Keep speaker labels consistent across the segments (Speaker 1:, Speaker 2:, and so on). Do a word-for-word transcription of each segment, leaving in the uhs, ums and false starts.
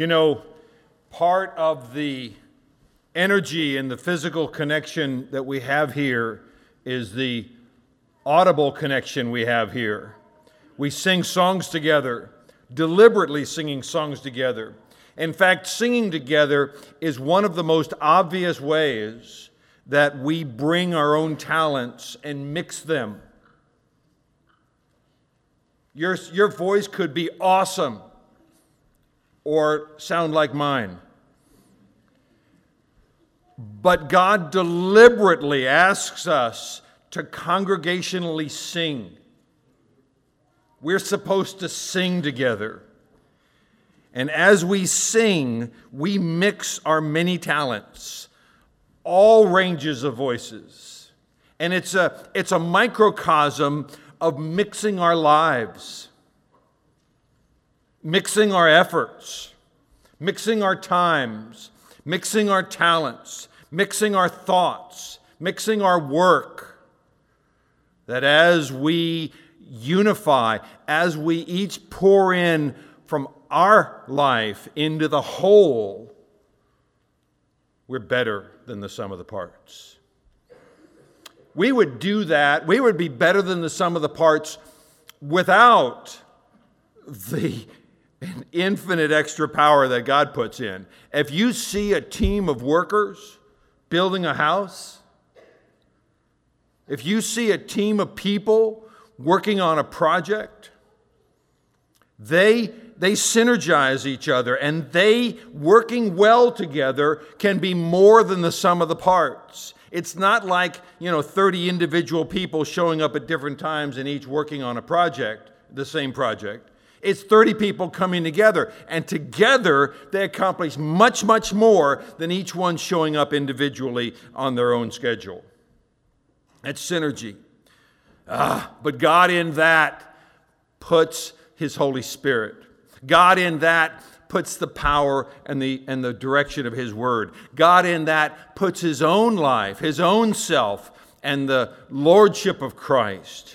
Speaker 1: You know, part of the energy and the physical connection that we have here is the audible connection we have here. We sing songs together, deliberately singing songs together. In fact, singing together is one of the most obvious ways that we bring our own talents and mix them. Your, your voice could be awesome or sound like mine. But God deliberately asks us to congregationally sing. We're supposed to sing together. And as we sing, we mix our many talents, all ranges of voices. And it's a, it's a microcosm of mixing our lives, mixing our efforts, mixing our times, mixing our talents, mixing our thoughts, mixing our work. That as we unify, as we each pour in from our life into the whole, we're better than the sum of the parts. We would do that, we would be better than the sum of the parts without the infinite extra power that God puts in. If you see a team of workers building a house, if you see a team of people working on a project, they, they synergize each other, and they, working well together, can be more than the sum of the parts. It's not like, you know, thirty individual people showing up at different times and each working on a project, the same project. It's thirty people coming together, and together they accomplish much, much more than each one showing up individually on their own schedule. That's synergy. Ah, but God in that puts His Holy Spirit. God in that puts the power and the, and the direction of His Word. God in that puts His own life, His own self, and the lordship of Christ.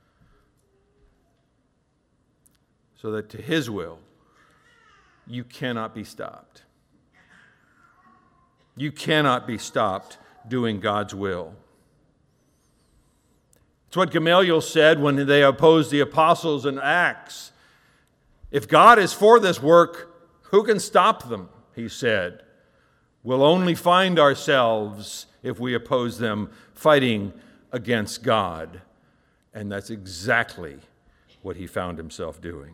Speaker 1: So that to His will, you cannot be stopped. You cannot be stopped doing God's will. It's what Gamaliel said when they opposed the apostles in Acts. If God is for this work, who can stop them? He said. We'll only find ourselves, if we oppose them, fighting against God. And that's exactly what he found himself doing.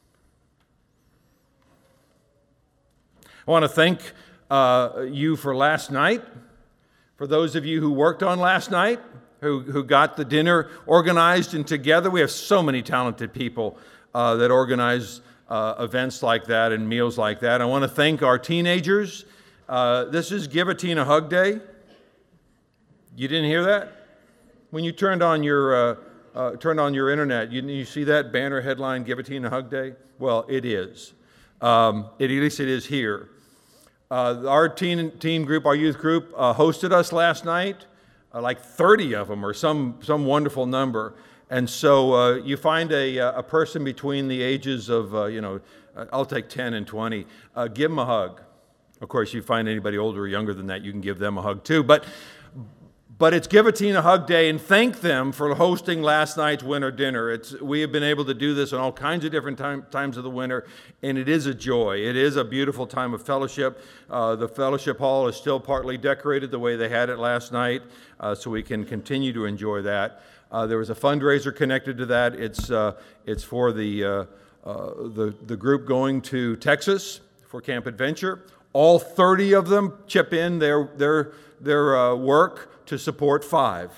Speaker 1: I want to thank uh, you for last night. For those of you who worked on last night, who, who got the dinner organized and together. We have so many talented people uh, that organize uh, events like that and meals like that. I want to thank our teenagers. Uh, this is Give a Teen a Hug Day. You didn't hear that? When you turned on your uh, uh, turned on your internet, you, you see that banner headline, Give a Teen a Hug Day? Well, it is. Um, it, at least it is here. Uh, our teen, teen group, our youth group, uh, hosted us last night. Uh, like thirty of them, or some some wonderful number. And so uh, you find a a person between the ages of, uh, you know, I'll take ten and twenty, uh, give them a hug. Of course, you find anybody older or younger than that, you can give them a hug too. But but it's Give a Teen a Hug Day, and thank them for hosting last night's winter dinner. It's we have been able to do this on all kinds of different time, times of the winter, and it is a joy. It is a beautiful time of fellowship. Uh, the fellowship hall is still partly decorated the way they had it last night, uh, so we can continue to enjoy that. Uh, there was a fundraiser connected to that. It's uh, it's for the uh, uh, the the group going to Texas for Camp Adventure. All thirty of them chip in their their their uh, work to support five.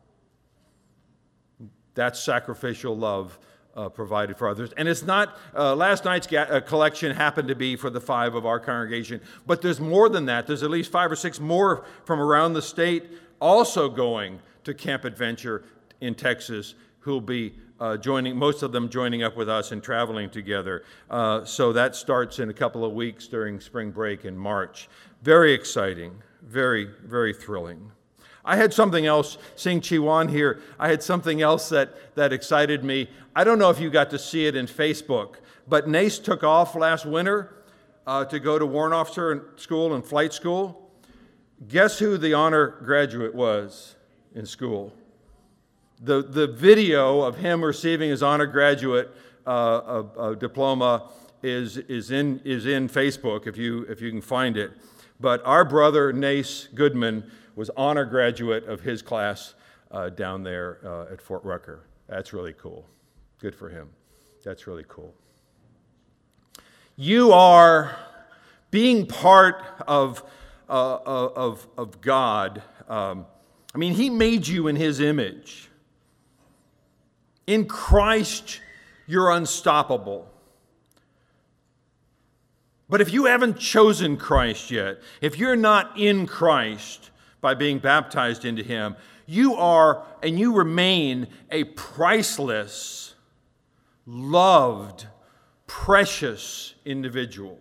Speaker 1: That's sacrificial love uh, provided for others. And it's not, uh, last night's ga- uh, collection happened to be for the five of our congregation, but there's more than that. There's at least five or six more from around the state also going to Camp Adventure in Texas who'll be uh, joining, most of them joining up with us and traveling together. Uh, so that starts in a couple of weeks during spring break in March. Very exciting, very, very thrilling. I had something else, seeing Chiwan here, I had something else that, that excited me. I don't know if you got to see it in Facebook, but Nace took off last winter uh, to go to warrant officer school and flight school. Guess who the honor graduate was in school? The, the video of him receiving his honor graduate uh, uh, uh, diploma is, is, in, is in Facebook, if you, if you can find it. But our brother, Nace Goodman, was honor graduate of his class uh, down there uh, at Fort Rucker. That's really cool. Good for him. That's really cool. You are being part of, uh, of, of God. Um, I mean, He made you in His image. In Christ, you're unstoppable. But if you haven't chosen Christ yet, if you're not in Christ by being baptized into Him, you are and you remain a priceless, loved, precious individual.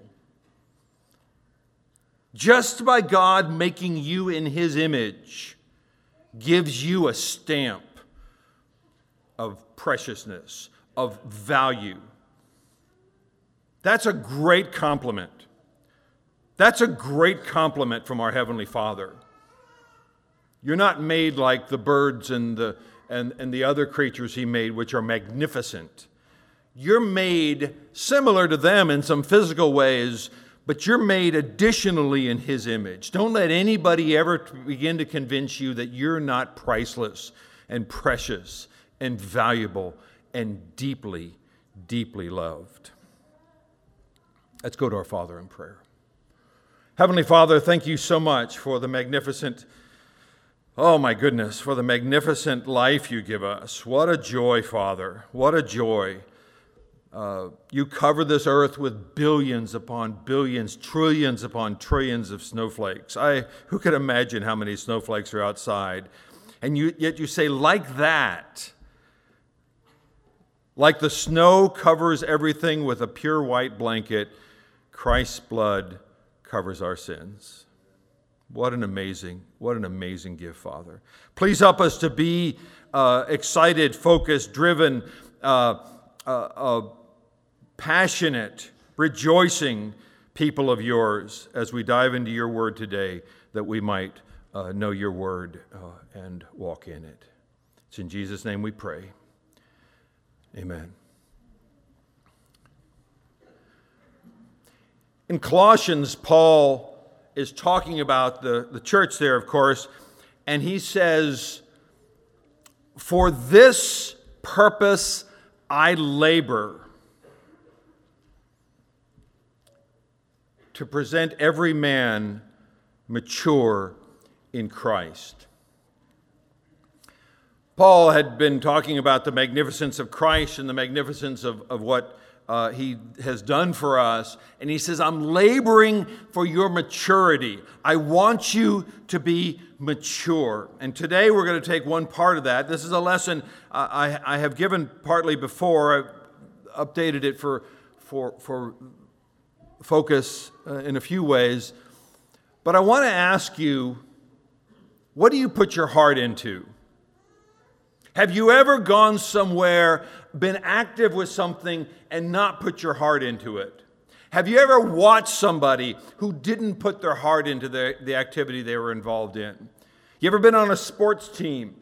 Speaker 1: Just by God making you in His image gives you a stamp of preciousness, of value. That's a great compliment. That's a great compliment from our Heavenly Father. You're not made like the birds and the, and, and the other creatures He made, which are magnificent. You're made similar to them in some physical ways, but you're made additionally in His image. Don't let anybody ever begin to convince you that you're not priceless and precious and valuable and deeply, deeply loved. Let's go to our Father in prayer. Heavenly Father, thank you so much for the magnificent, oh my goodness, for the magnificent life you give us. What a joy, Father. What a joy. Uh, you cover this earth with billions upon billions, trillions upon trillions of snowflakes. I, who could imagine how many snowflakes are outside? And you, yet you say, like that, like the snow covers everything with a pure white blanket, Christ's blood covers our sins. What an amazing, what an amazing gift, Father. Please help us to be uh, excited, focused, driven, uh, uh, uh, passionate, rejoicing people of yours as we dive into your word today, that we might uh, know your word uh, and walk in it. It's in Jesus' name we pray. Amen. In Colossians, Paul is talking about the, the church there, of course, and he says, "For this purpose I labor, to present every man mature in Christ." Paul had been talking about the magnificence of Christ and the magnificence of, of what uh, He has done for us. And he says, I'm laboring for your maturity. I want you to be mature. And today we're going to take one part of that. This is a lesson uh, I, I have given partly before. I've updated it for, for, for focus uh, in a few ways. But I want to ask you, what do you put your heart into? Have you ever gone somewhere, been active with something, and not put your heart into it? Have you ever watched somebody who didn't put their heart into the, the activity they were involved in? You ever been on a sports team?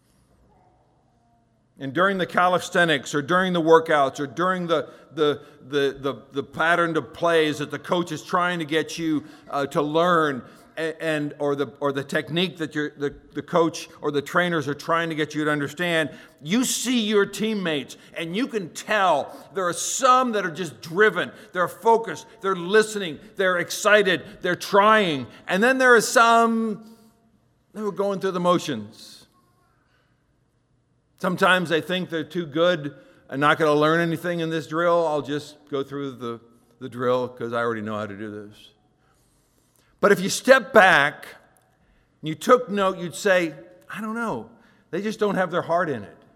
Speaker 1: And during the calisthenics or during the workouts or during the, the, the, the, the pattern of plays that the coach is trying to get you uh, to learn, and or the or the technique that you're, the, the coach or the trainers are trying to get you to understand, you see your teammates and you can tell there are some that are just driven, they're focused, they're listening, they're excited, they're trying. And then there are some who are going through the motions. Sometimes they think they're too good and not going to learn anything in this drill. I'll just go through the, the drill because I already know how to do this. But if you step back and you took note, you'd say, I don't know, they just don't have their heart in it.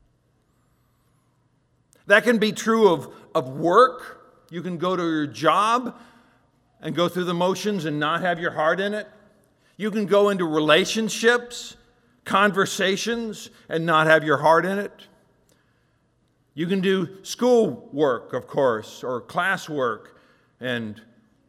Speaker 1: That can be true of, of work. You can go to your job and go through the motions and not have your heart in it. You can go into relationships, conversations, and not have your heart in it. You can do school work, of course, or class work, and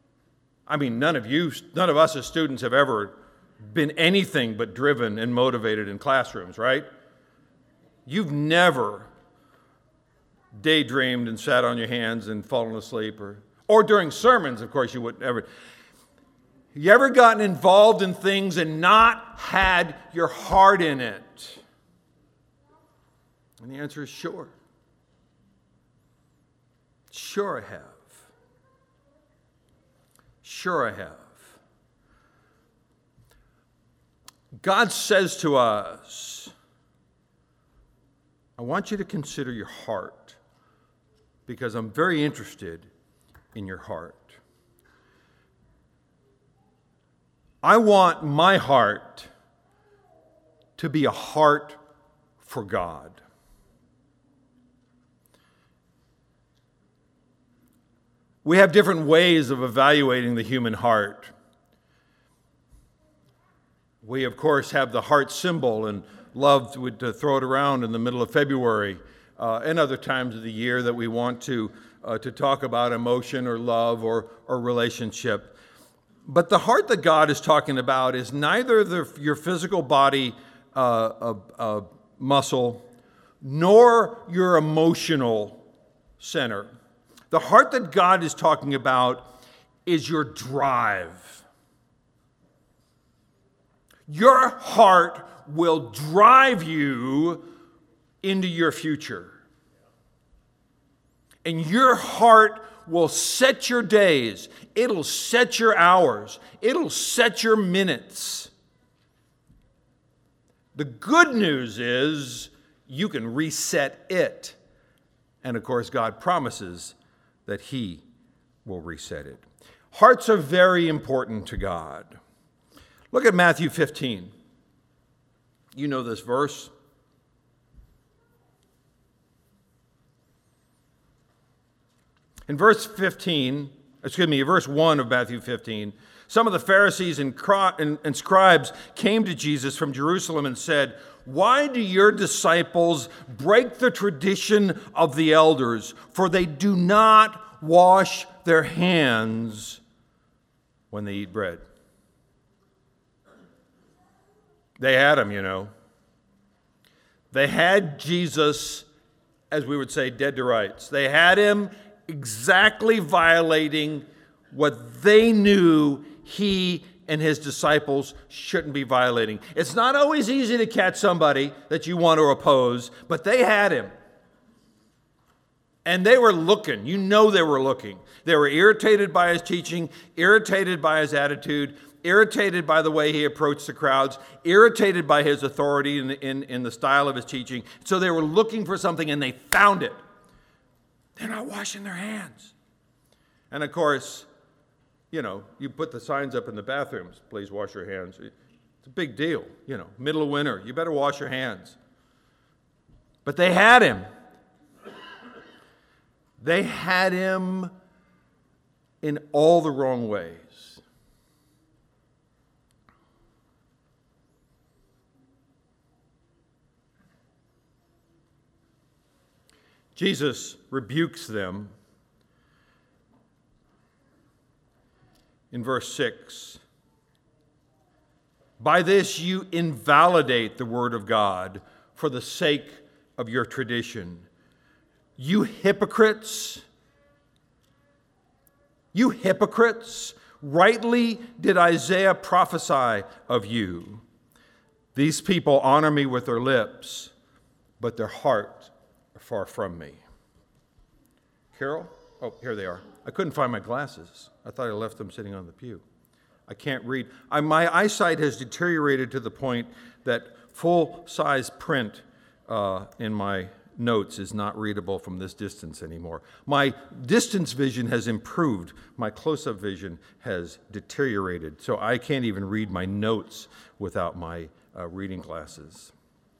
Speaker 1: I mean, none of you, none of us as students have ever been anything but driven and motivated in classrooms, right? You've never daydreamed and sat on your hands and fallen asleep, or, or during sermons, of course, you wouldn't ever. You ever gotten involved in things and not had your heart in it? And the answer is sure. Sure I have. Sure I have. God says to us, I want you to consider your heart, because I'm very interested in your heart. I want my heart to be a heart for God. We have different ways of evaluating the human heart. We, of course, have the heart symbol and love to, to throw it around in the middle of February uh, and other times of the year that we want to, uh, to talk about emotion or love or, or relationship. But the heart that God is talking about is neither the, your physical body uh, uh, uh, muscle nor your emotional center. The heart that God is talking about is your drive. Your heart will drive you into your future. And your heart will set your days. It'll set your hours. It'll set your minutes. The good news is you can reset it. And of course, God promises that He will reset it. Hearts are very important to God. Look at Matthew fifteen. You know this verse. In verse fifteen, excuse me, verse one of Matthew fifteen, some of the Pharisees and, and, and scribes came to Jesus from Jerusalem and said, "Why do your disciples break the tradition of the elders? For they do not wash their hands when they eat bread." They had him, you know. They had Jesus, as we would say, dead to rights. They had him exactly violating what they knew he and his disciples shouldn't be violating. It's not always easy to catch somebody that you want to oppose, but they had him. And they were looking. You know they were looking. They were irritated by his teaching, irritated by his attitude, irritated by the way he approached the crowds, irritated by his authority in the, in, in the style of his teaching. So they were looking for something, and they found it. They're not washing their hands. And of course, you know, you put the signs up in the bathrooms, please wash your hands. It's a big deal, you know, middle of winter, you better wash your hands. But they had him. They had him in all the wrong ways. Jesus rebukes them in verse six. "By this you invalidate the word of God for the sake of your tradition. You hypocrites, you hypocrites, rightly did Isaiah prophesy of you. These people honor me with their lips, but their heart are far from me." Carol? Oh, here they are. I couldn't find my glasses. I thought I left them sitting on the pew. I can't read. I, my eyesight has deteriorated to the point that full-size print uh, in my notes is not readable from this distance anymore. My distance vision has improved. My close-up vision has deteriorated, so I can't even read my notes without my uh, reading glasses.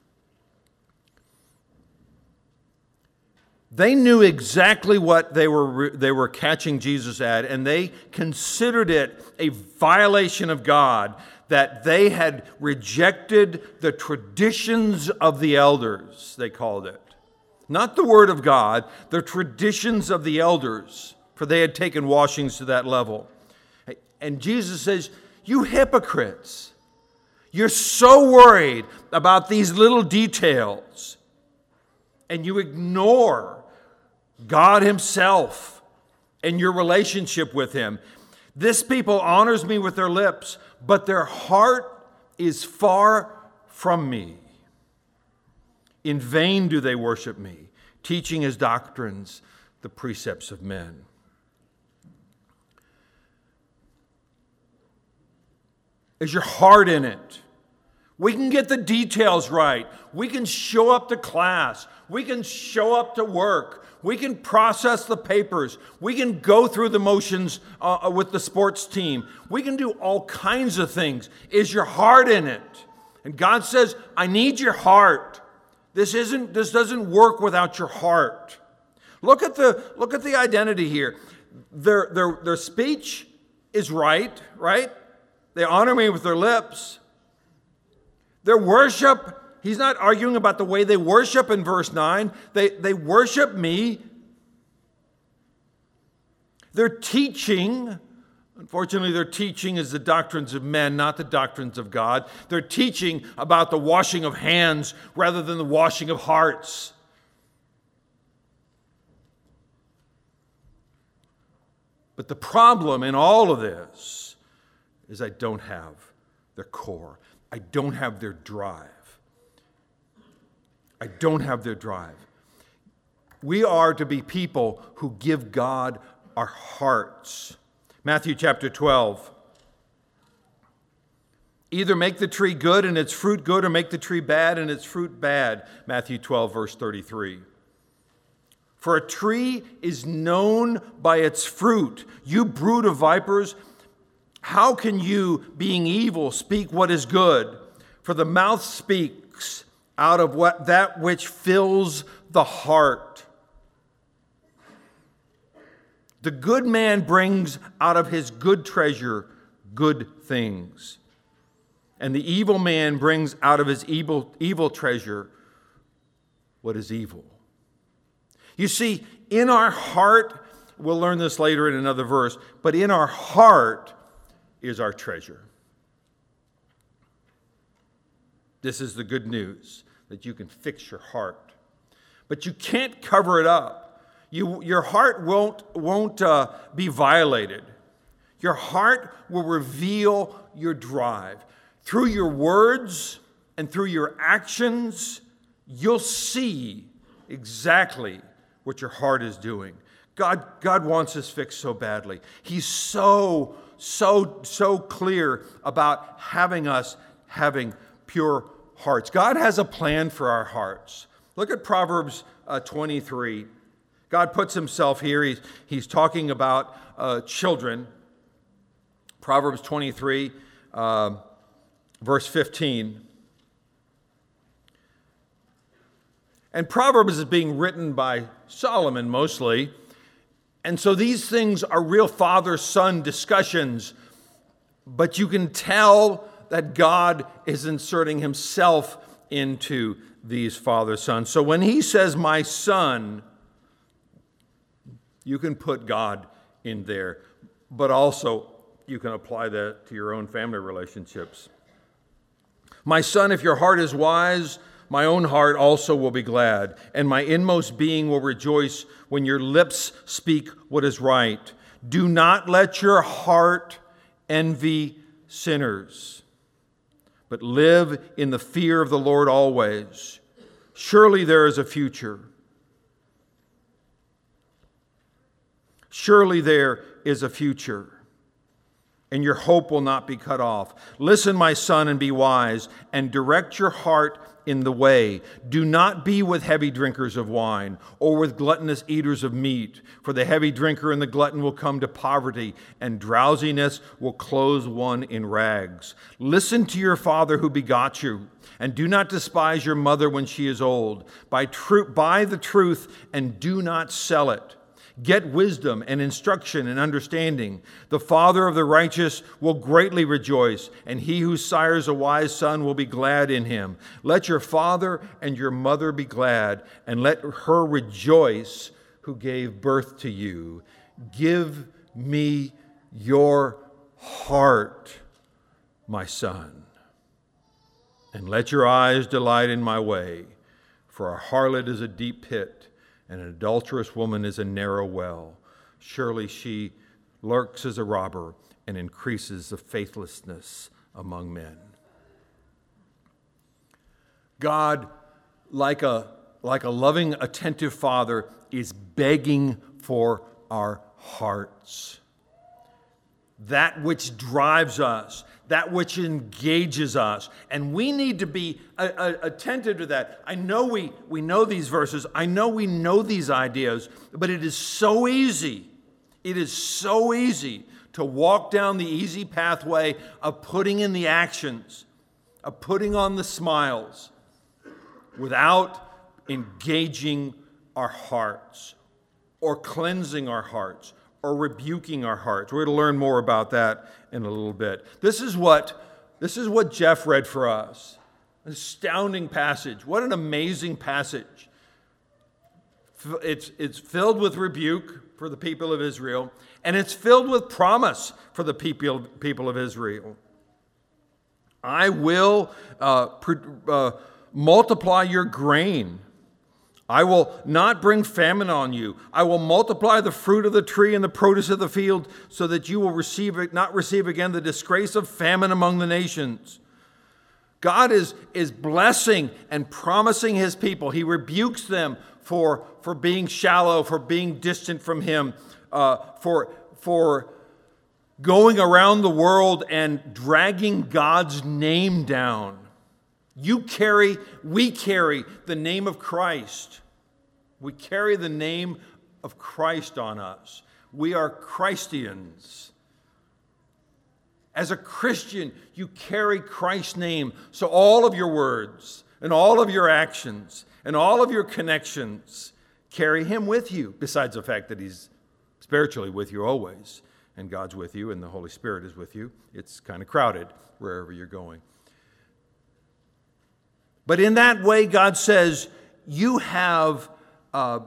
Speaker 1: They knew exactly what they were they were catching Jesus at, and they considered it a violation of God that they had rejected the traditions of the elders, they called it. Not the word of God, the traditions of the elders, for they had taken washings to that level. And Jesus says, you hypocrites, you're so worried about these little details, and you ignore God himself and your relationship with him. This people honors me with their lips, but their heart is far from me. In vain do they worship me, teaching as doctrines the precepts of men. Is your heart in it? We can get the details right. We can show up to class. We can show up to work. We can process the papers. We can go through the motions uh, with the sports team. We can do all kinds of things. Is your heart in it? And God says, I need your heart. This isn't, this doesn't work without your heart. Look at the, look at the identity here. Their, their, their speech is right, right? They honor me with their lips. Their worship, he's not arguing about the way they worship in verse nine. They, they worship me. Their teaching, unfortunately, their teaching is the doctrines of men, not the doctrines of God. They're teaching about the washing of hands rather than the washing of hearts. But the problem in all of this is I don't have their core. I don't have their drive. I don't have their drive. We are to be people who give God our hearts. Matthew chapter twelve. Either make the tree good and its fruit good, or make the tree bad and its fruit bad. Matthew twelve, verse thirty-three. For a tree is known by its fruit. You brood of vipers, how can you, being evil, speak what is good? For the mouth speaks out of what that which fills the heart. The good man brings out of his good treasure good things, and the evil man brings out of his evil, evil treasure what is evil. You see, in our heart, we'll learn this later in another verse, but in our heart is our treasure. This is the good news, that you can fix your heart. But you can't cover it up. You, your heart won't, won't uh, be violated. Your heart will reveal your drive. Through your words and through your actions, you'll see exactly what your heart is doing. God, God wants us fixed so badly. He's so So, so clear about having us having pure hearts. God has a plan for our hearts. Look at Proverbs uh, twenty-three. God puts himself here. He's, he's talking about uh, children. Proverbs twenty-three, uh, verse fifteen. And Proverbs is being written by Solomon mostly. And so these things are real father-son discussions, but you can tell that God is inserting himself into these father-son. So when he says, my son, you can put God in there, but also you can apply that to your own family relationships. My son, if your heart is wise, my own heart also will be glad, and my inmost being will rejoice when your lips speak what is right. Do not let your heart envy sinners, but live in the fear of the Lord always. Surely there is a future. Surely there is a future, and your hope will not be cut off. Listen, my son, and be wise, and direct your heart in the way. Do not be with heavy drinkers of wine, or with gluttonous eaters of meat, for the heavy drinker and the glutton will come to poverty, and drowsiness will clothe one in rags. Listen to your father who begot you, and do not despise your mother when she is old. Buy, tru- buy the truth and do not sell it. Get wisdom and instruction and understanding. The father of the righteous will greatly rejoice, and he who sires a wise son will be glad in him. Let your father and your mother be glad, and let her rejoice who gave birth to you. Give me your heart, my son. And let your eyes delight in my way, for a harlot is a deep pit, and an adulterous woman is a narrow well. Surely she lurks as a robber and increases the faithlessness among men. God, like a, like a loving, attentive father, is begging for our hearts. That which drives us, that which engages us. And we need to be uh, uh, attentive to that. I know we, we know these verses. I know we know these ideas, but it is so easy. It is so easy to walk down the easy pathway of putting in the actions, of putting on the smiles, without engaging our hearts or cleansing our hearts or rebuking our hearts. We're going to learn more about that in a little bit. This is what, this is what Jeff read for us. An astounding passage. What an amazing passage. It's, it's filled with rebuke for the people of Israel, and it's filled with promise for the people, people of Israel. I will uh, uh, multiply your grain. I will not bring famine on you. I will multiply the fruit of the tree and the produce of the field, so that you will receive it, not receive again the disgrace of famine among the nations. God is, is blessing and promising his people. He rebukes them for, for being shallow, for being distant from him, uh, for, for going around the world and dragging God's name down. You carry, we carry the name of Christ. We carry the name of Christ on us. We are Christians. As a Christian, you carry Christ's name. So all of your words and all of your actions and all of your connections carry him with you, besides the fact that he's spiritually with you always, and God's with you and the Holy Spirit is with you. It's kind of crowded wherever you're going. But in that way, God says, you have, uh,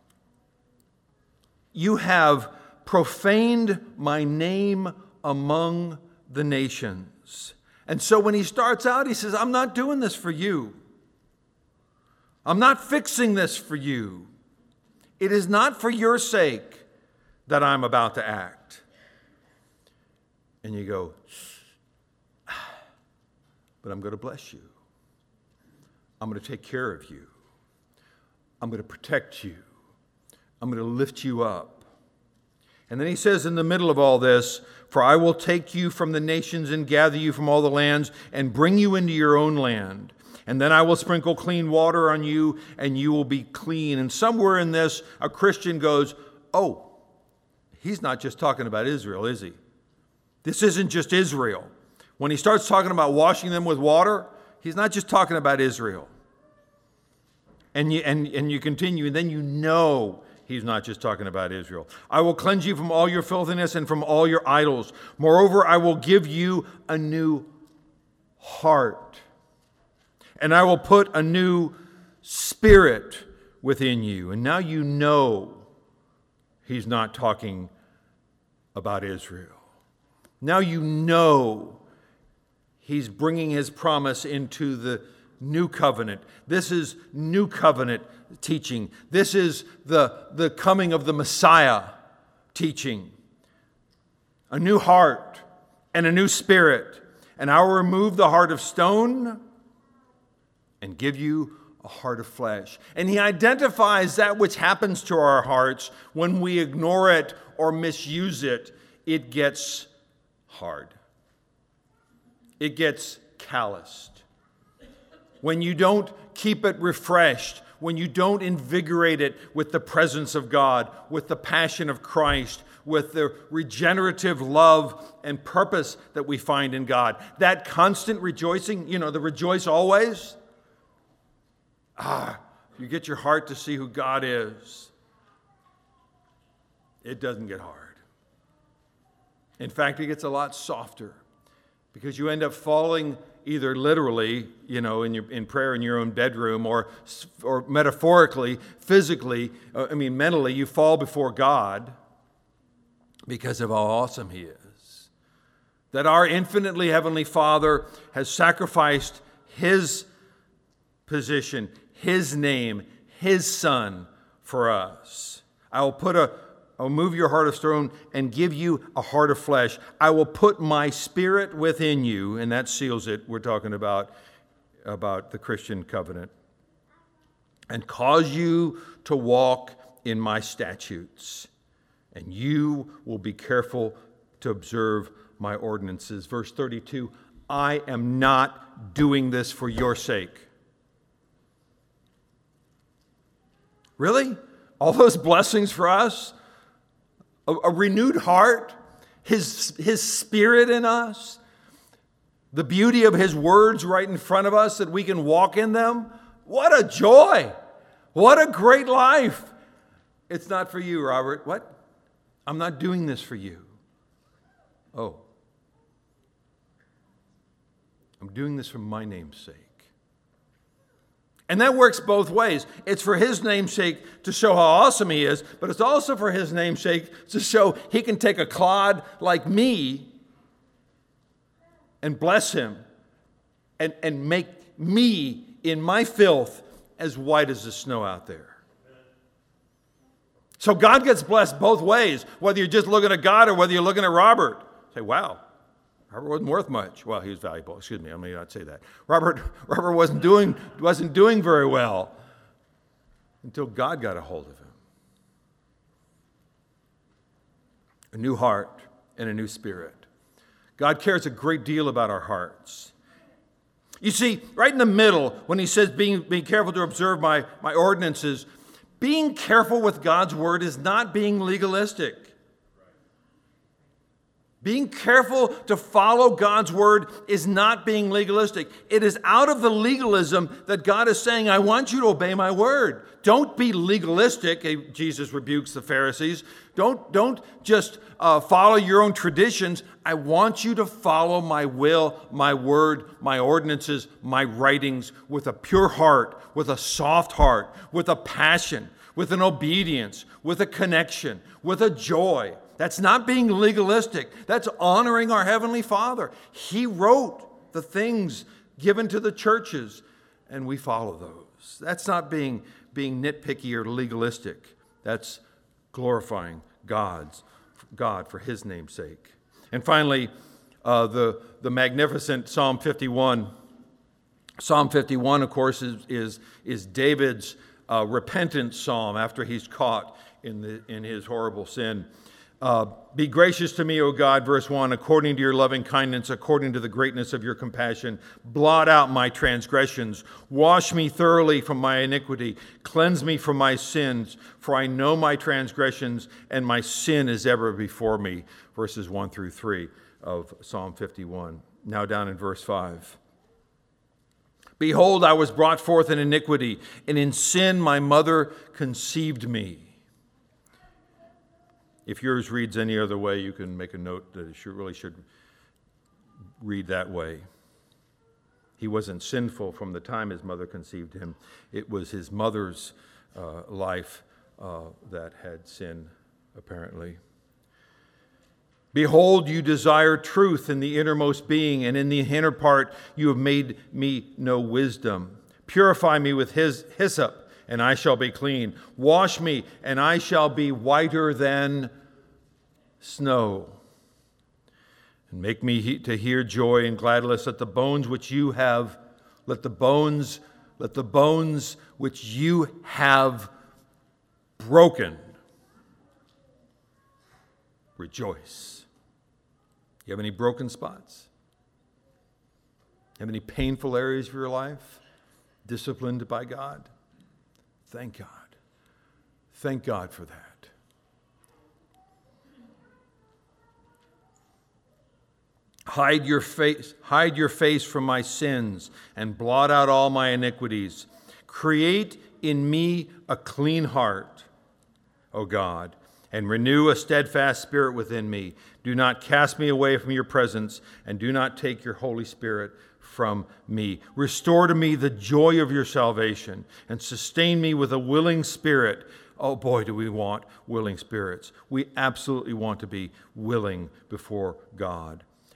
Speaker 1: you have profaned my name among the nations. And so when he starts out, he says, I'm not doing this for you. I'm not fixing this for you. It is not for your sake that I'm about to act. And you go, but I'm going to bless you. I'm going to take care of you. I'm going to protect you. I'm going to lift you up. And then he says in the middle of all this, for I will take you from the nations and gather you from all the lands and bring you into your own land. And then I will sprinkle clean water on you and you will be clean. And somewhere in this, a Christian goes, oh, he's not just talking about Israel, is he? This isn't just Israel. When he starts talking about washing them with water, he's not just talking about Israel. And you, and, and you continue, and then you know he's not just talking about Israel. I will cleanse you from all your filthiness and from all your idols. Moreover, I will give you a new heart. And I will put a new spirit within you. And now you know he's not talking about Israel. Now you know he's bringing his promise into the new covenant. This is new covenant teaching. This is the, the coming of the Messiah teaching. A new heart and a new spirit. And I will remove the heart of stone and give you a heart of flesh. And he identifies that which happens to our hearts when we ignore it or misuse it. It gets hard. It gets calloused. When you don't keep it refreshed, when you don't invigorate it with the presence of God, with the passion of Christ, with the regenerative love and purpose that we find in God, that constant rejoicing, you know, the rejoice always. Ah, you get your heart to see who God is. It doesn't get hard. In fact, it gets a lot softer because you end up falling either literally, you know, in your in prayer in your own bedroom, or or metaphorically, physically, uh, I mean mentally, you fall before God because of how awesome he is. that our infinitely heavenly Father has sacrificed His position, His name, His Son for us. I will put a, I'll move your heart of stone and give you a heart of flesh. I will put my Spirit within you, and that seals it. We're talking about, about the Christian covenant. And cause you to walk in my statutes, and you will be careful to observe my ordinances. Verse thirty-two, I am not doing this for your sake. Really? All those blessings for us? A, a renewed heart? His, his Spirit in us? The beauty of His words right in front of us that we can walk in them? What a joy! What a great life! It's not for you, Robert. What? I'm not doing this for you. Oh. I'm doing this for my name's sake. And that works both ways. It's for His name's sake to show how awesome He is, but it's also for His name's sake to show He can take a clod like me and bless him and, and make me in my filth as white as the snow out there. So God gets blessed both ways, whether you're just looking at God or whether you're looking at Robert. Say, wow, Robert wasn't worth much. Well, he was valuable. Excuse me, I may not say that. Robert, Robert wasn't doing, wasn't doing very well until God got a hold of him. A new heart and a new spirit. God cares a great deal about our hearts. You see, right in the middle, when he says, being, being careful to observe my, my ordinances, being careful with God's word is not being legalistic. Being careful to follow God's word is not being legalistic. It is out of the legalism that God is saying, I want you to obey my word. Don't be legalistic. Jesus rebukes the Pharisees. Don't, don't just uh, follow your own traditions. I want you to follow my will, my word, my ordinances, my writings with a pure heart, with a soft heart, with a passion, with an obedience, with a connection, with a joy. That's not being legalistic. That's honoring our Heavenly Father. He wrote the things given to the churches, and we follow those. That's not being, being nitpicky or legalistic. That's glorifying God's, God for His name's sake. And finally, uh, the, the magnificent Psalm fifty-one. Psalm fifty-one, of course, is, is, is David's uh, repentant psalm after he's caught in, the, in his horrible sin. Uh, Be gracious to me, O God, verse one, according to your loving kindness, according to the greatness of your compassion. Blot out my transgressions. Wash me thoroughly from my iniquity. Cleanse me from my sins, for I know my transgressions, and my sin is ever before me. Verses one through three of Psalm fifty-one. Now down in verse five. Behold, I was brought forth in iniquity, and in sin my mother conceived me. If yours reads any other way, you can make a note that it should, really should read that way. He wasn't sinful from the time his mother conceived him. It was his mother's uh, life uh, that had sin, apparently. Behold, you desire truth in the innermost being, and in the inner part you have made me know wisdom. Purify me with his hyssop, and I shall be clean. Wash me, and I shall be whiter than snow. And make me he- to hear joy and gladness. Let the bones which you have, let the bones, let the bones which you have broken rejoice. You have any broken spots? Have any painful areas of your life disciplined by God? Thank God. Thank God for that. Hide your face, hide your face from my sins and blot out all my iniquities. Create in me a clean heart, O God, and renew a steadfast spirit within me. Do not cast me away from your presence, and do not take your Holy Spirit from me. Restore to me the joy of your salvation, and sustain me with a willing spirit. Oh boy, do we want willing spirits. We absolutely want to be willing before God.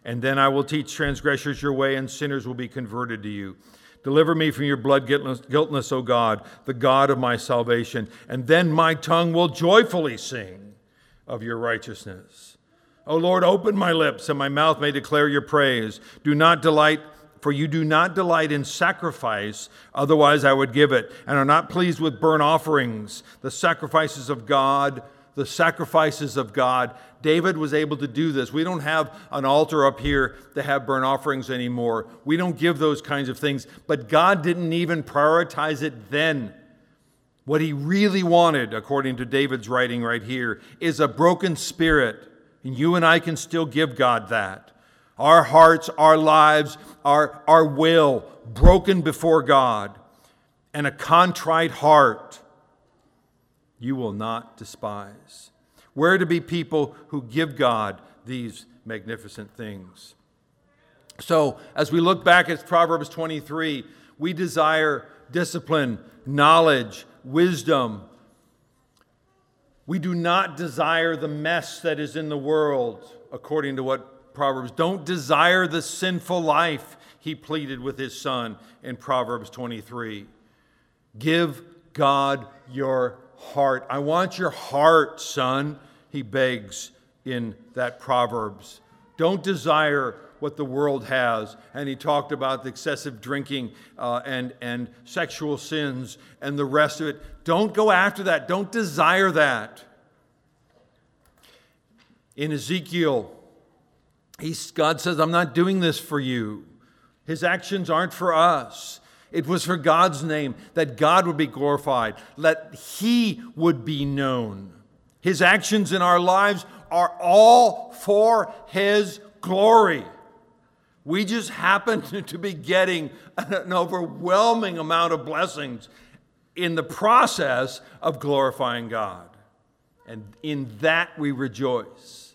Speaker 1: And then I will teach transgressors your way, and sinners will be converted to you. Deliver me from your blood guiltness, O God, the God of my salvation. And then my tongue will joyfully sing of your righteousness. O Lord, open my lips, and my mouth may declare your praise. Do not delight, for you do not delight in sacrifice, otherwise I would give it, and are not pleased with burnt offerings, the sacrifices of God, the sacrifices of God. David was able to do this. We don't have an altar up here to have burnt offerings anymore. We don't give those kinds of things. But God didn't even prioritize it then. What he really wanted, according to David's writing right here, is a broken spirit. And you and I can still give God that. Our hearts, our lives, our, our will broken before God, and a contrite heart you will not despise. We're to be people who give God these magnificent things. So, as we look back at Proverbs twenty-three, we desire discipline, knowledge, wisdom. We do not desire the mess that is in the world, according to what Proverbs. Don't desire the sinful life, he pleaded with his son in Proverbs twenty-three. Give God your heart. I want your heart, son, he begs in that Proverbs. Don't desire what the world has. And he talked about the excessive drinking uh, and, and sexual sins and the rest of it. Don't go after that. Don't desire that. In Ezekiel, he's, God says, I'm not doing this for you. His actions aren't for us. It was for God's name, that God would be glorified, that he would be known. His actions in our lives are all for his glory. We just happen to be getting an overwhelming amount of blessings in the process of glorifying God. And in that we rejoice.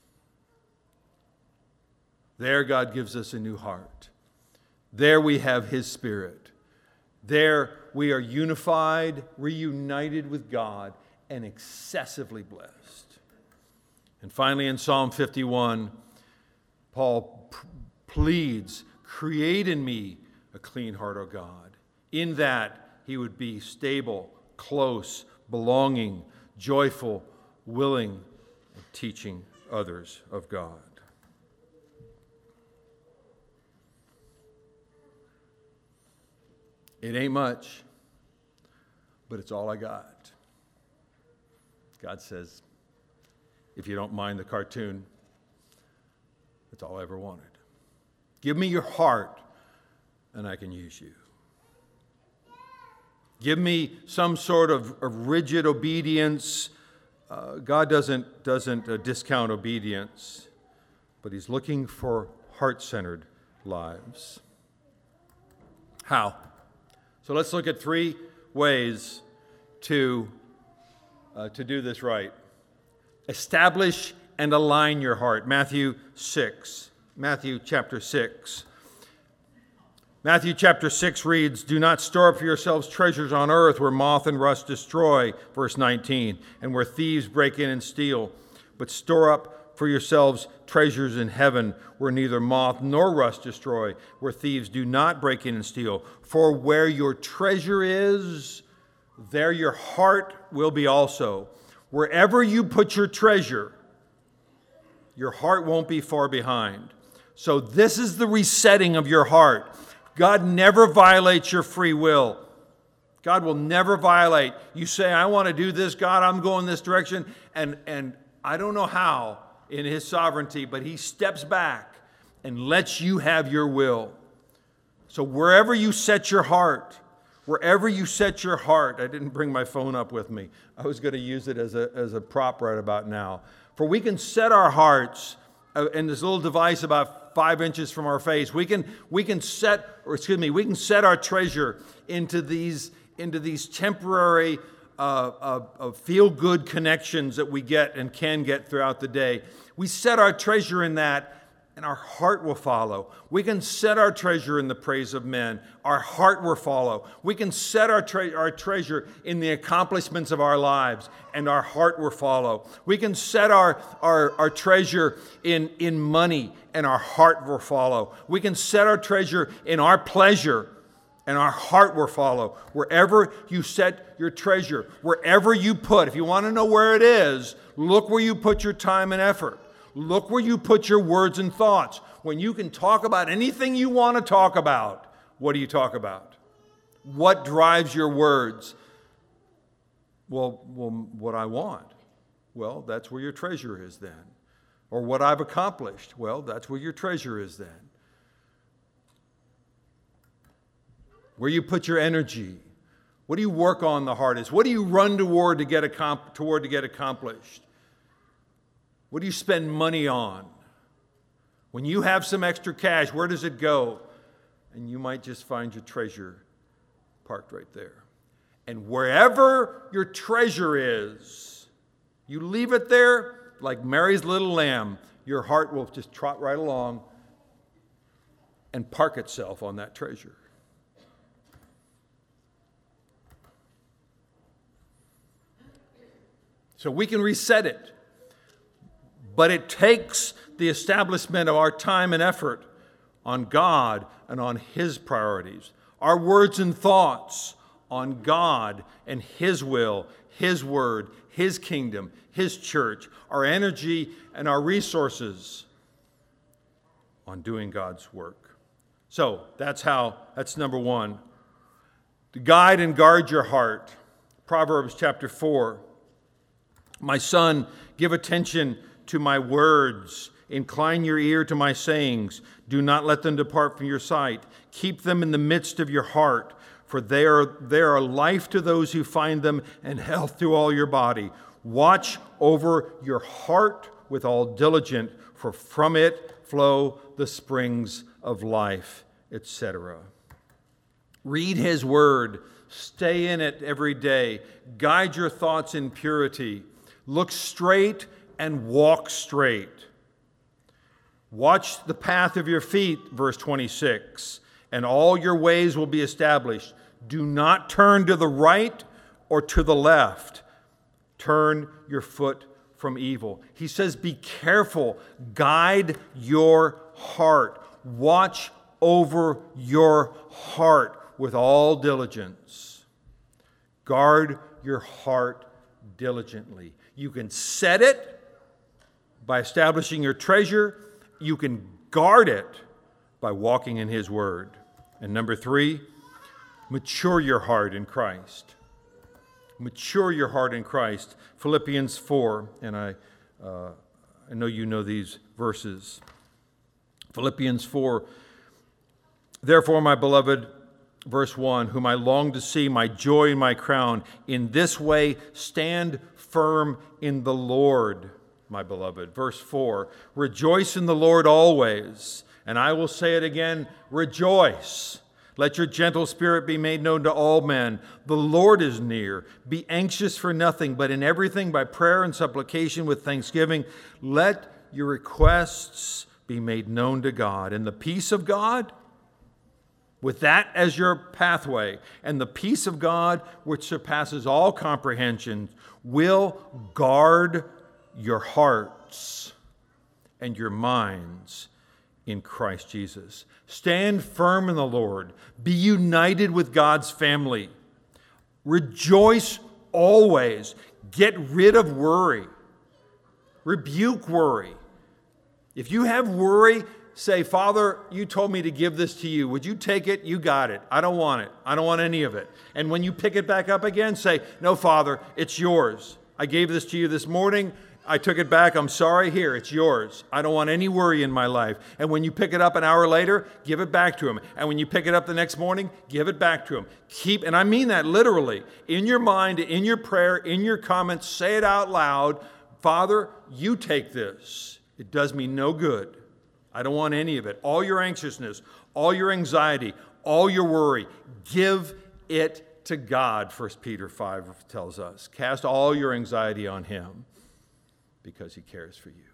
Speaker 1: There God gives us a new heart. There we have his Spirit. There we are unified, reunited with God, and excessively blessed. And finally in Psalm fifty-one, Paul p- pleads, create in me a clean heart, O God. In that he would be stable, close, belonging, joyful, willing, and teaching others of God. It ain't much, but it's all I got. God says, if you don't mind the cartoon, that's all I ever wanted. Give me your heart, and I can use you. Give me some sort of, of rigid obedience. Uh, God doesn't, doesn't uh, discount obedience, but he's looking for heart-centered lives. How? So let's look at three ways to, uh, to do this right. Establish and align your heart. Matthew six. Matthew chapter six. Matthew chapter six reads, do not store up for yourselves treasures on earth where moth and rust destroy, verse nineteen, and where thieves break in and steal, but store up for yourselves treasures in heaven where neither moth nor rust destroy, where thieves do not break in and steal. For where your treasure is, there your heart will be also. Wherever you put your treasure, your heart won't be far behind. So this is the resetting of your heart. God never violates your free will. God will never violate. You say, I want to do this, God, I'm going this direction, and, and I don't know how in his sovereignty, but he steps back and lets you have your will. So wherever you set your heart, wherever you set your heart, I didn't bring my phone up with me. I was going to use it as a, as a prop right about now. For we can set our hearts uh, in this little device about five inches from our face. We can, we can set, or excuse me, we can set our treasure into these, into these temporary Uh, uh, uh, feel-good connections that we get and can get throughout the day. We set our treasure in that, and our heart will follow. We can set our treasure in the praise of men. Our heart will follow. We can set our, tre- our treasure in the accomplishments of our lives, and our heart will follow. We can set our, our, our treasure in, in money and our heart will follow. We can set our treasure in our pleasure, and our heart will follow. Wherever you set your treasure, wherever you put, if you want to know where it is, look where you put your time and effort. Look where you put your words and thoughts. When you can talk about anything you want to talk about, what do you talk about? What drives your words? Well, well, what I want. Well, that's where your treasure is then. Or what I've accomplished. Well, that's where your treasure is then. Where you put your energy. What do you work on the hardest? What do you run toward to get accom- toward to get accomplished? What do you spend money on? When you have some extra cash, where does it go? And you might just find your treasure parked right there. And wherever your treasure is, you leave it there like Mary's little lamb. Your heart will just trot right along and park itself on that treasure. So we can reset it. But it takes the establishment of our time and effort on God and on His priorities. Our words and thoughts on God and His will, His word, His kingdom, His church. Our energy and our resources on doing God's work. So that's how, that's number one. To guide and guard your heart. Proverbs chapter four. My son, give attention to my words. Incline your ear to my sayings. Do not let them depart from your sight. Keep them in the midst of your heart, for they are, they are life to those who find them and health to all your body. Watch over your heart with all diligence, for from it flow the springs of life, et cetera. Read His word. Stay in it every day. Guide your thoughts in purity. Look straight and walk straight. Watch the path of your feet, verse twenty-six, and all your ways will be established. Do not turn to the right or to the left. Turn your foot from evil. He says, be careful. Guide your heart. Watch over your heart with all diligence. Guard your heart diligently. You can set it by establishing your treasure. You can guard it by walking in His word. And number three, mature your heart in Christ. Mature your heart in Christ. Philippians four, and I, uh, I know you know these verses. Philippians four, therefore, my beloved, verse one, whom I long to see, my joy and my crown, in this way stand firm in the Lord, my beloved. Verse four, rejoice in the Lord always. And I will say it again, rejoice. Let your gentle spirit be made known to all men. The Lord is near. Be anxious for nothing, but in everything by prayer and supplication with thanksgiving, let your requests be made known to God. And the peace of God, with that as your pathway, and the peace of God, which surpasses all comprehension, will guard your hearts and your minds in Christ Jesus. Stand firm in the Lord. Be united with God's family. Rejoice always. Get rid of worry. Rebuke worry. If you have worry, say, Father, you told me to give this to you. Would you take it? You got it. I don't want it. I don't want any of it. And when you pick it back up again, say, no, Father, it's yours. I gave this to you this morning. I took it back. I'm sorry. Here, it's yours. I don't want any worry in my life. And when you pick it up an hour later, give it back to him. And when you pick it up the next morning, give it back to him. Keep, and I mean that literally, in your mind, in your prayer, in your comments, say it out loud. Father, you take this. It does me no good. I don't want any of it. All your anxiousness, all your anxiety, all your worry, give it to God, First Peter five tells us. Cast all your anxiety on Him because He cares for you.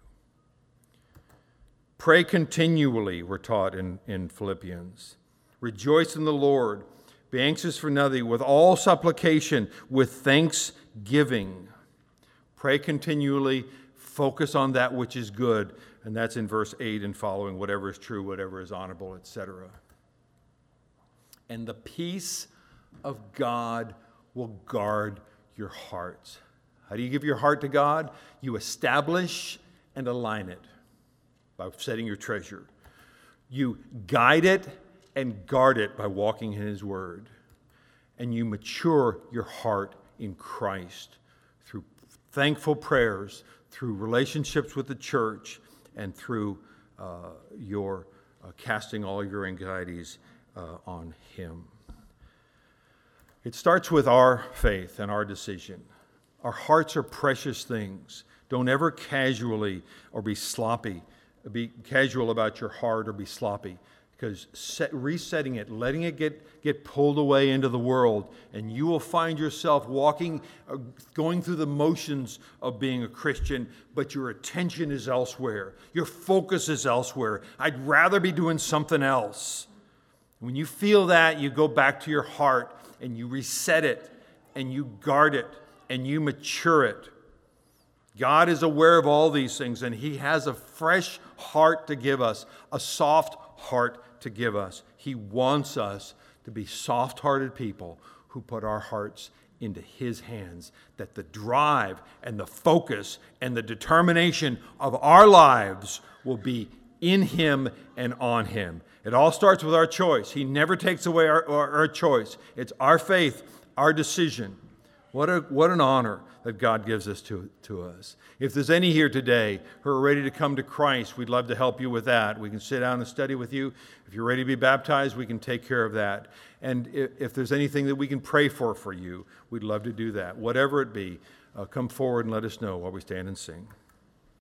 Speaker 1: Pray continually, we're taught in, in Philippians. Rejoice in the Lord. Be anxious for nothing, with all supplication, with thanksgiving. Pray continually. Focus on that which is good. And that's in verse eight and following, whatever is true, whatever is honorable, et cetera. And the peace of God will guard your hearts. How do you give your heart to God? You establish and align it by setting your treasure. You guide it and guard it by walking in His Word. And you mature your heart in Christ through thankful prayers, through relationships with the church, and through uh, your uh, casting all your anxieties uh, on Him. It starts with our faith and our decision. Our hearts are precious things. Don't ever casually or be sloppy, be casual about your heart or be sloppy, because set, resetting it, letting it get, get pulled away into the world, and you will find yourself walking, uh, going through the motions of being a Christian, but your attention is elsewhere. Your focus is elsewhere. I'd rather be doing something else. When you feel that, you go back to your heart and you reset it and you guard it and you mature it. God is aware of all these things, and He has a fresh heart to give us, a soft heart to give us. He wants us to be soft-hearted people who put our hearts into His hands, that the drive and the focus and the determination of our lives will be in Him and on Him. It all starts with our choice. He never takes away our, our, our choice. It's our faith, our decision. What a what an honor that God gives us to, to us. If there's any here today who are ready to come to Christ, we'd love to help you with that. We can sit down and study with you. If you're ready to be baptized, we can take care of that. And if, if there's anything that we can pray for for you, we'd love to do that. Whatever it be, uh, come forward and let us know while we stand and sing.